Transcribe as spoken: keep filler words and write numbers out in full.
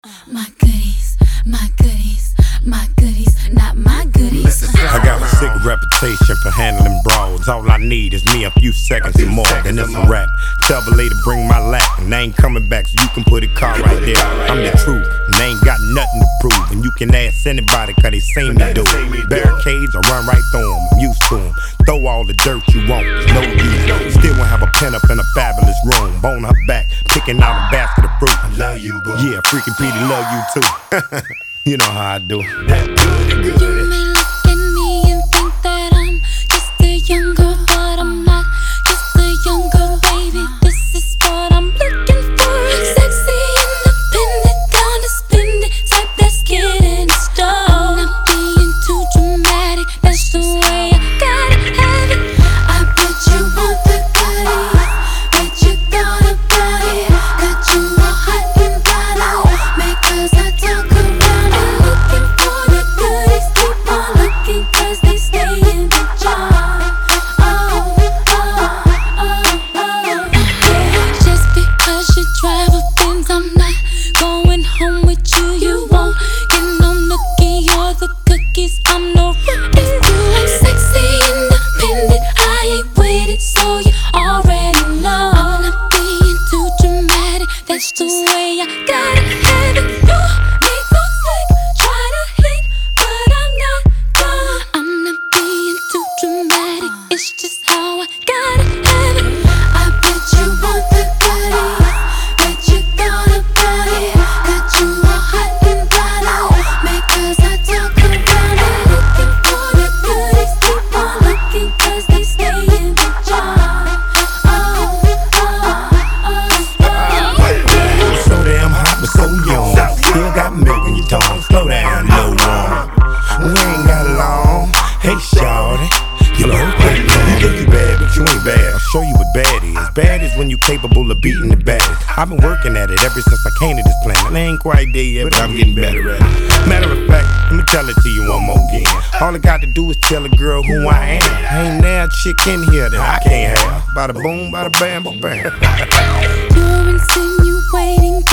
My goodies, my goodies, my goodies, not my goodies. I got a sick reputation for handling broads. All I need is me a few seconds or more, then it's a wrap. Tell the lady bring my lap, and they ain't coming back, so you can put a car right there. I'm the truth, and they ain't got nothing to prove. And you can ask anybody, cause they seen me do it. Barricades, I run right through them, I'm used to them. Throw all the dirt you want, it's no use. Still won't have a pen up in a fabulous room. Bone her back, picking out a basket of fruit. I love you, boo. Yeah, freaking Petey love you too. You know how I do. That good, good. You may look at me and think that I'm just a young girl, but I'm not just a young girl, baby. This is what I'm looking for. Sexy, independent, gonna spend it, type that's getting it started. I'm not being too dramatic, that's the way I gotta have it. I bet you want the goodies, bet you thought about it. Got you all hot and bothered, make us I talk around. I'm no rookie. I'm sexy, independent. I ain't with it, so you already know. I'm not being too dramatic. That's the way I gotta have it. You make no slick, try to hate, but I'm not done. I'm not being too dramatic. It's just how I gotta have it. I bet you want the goodies, bet you thought about it. Got you all hot and bothered, make us I talk around. Slow down, no one. We ain't got long. Hey, shawty. You know, you think you bad, but you ain't bad. I'll show you what bad is. Bad is when you capable of beating the baddest. I've been working at it ever since I came to this planet. I ain't quite there yet, but I'm getting better at it. Matter of fact, let me tell it to you one more again. All I got to do is tell a girl who I am. Ain't now a chick in here that I can't have. Bada boom, bada bam, bam. You're insinuating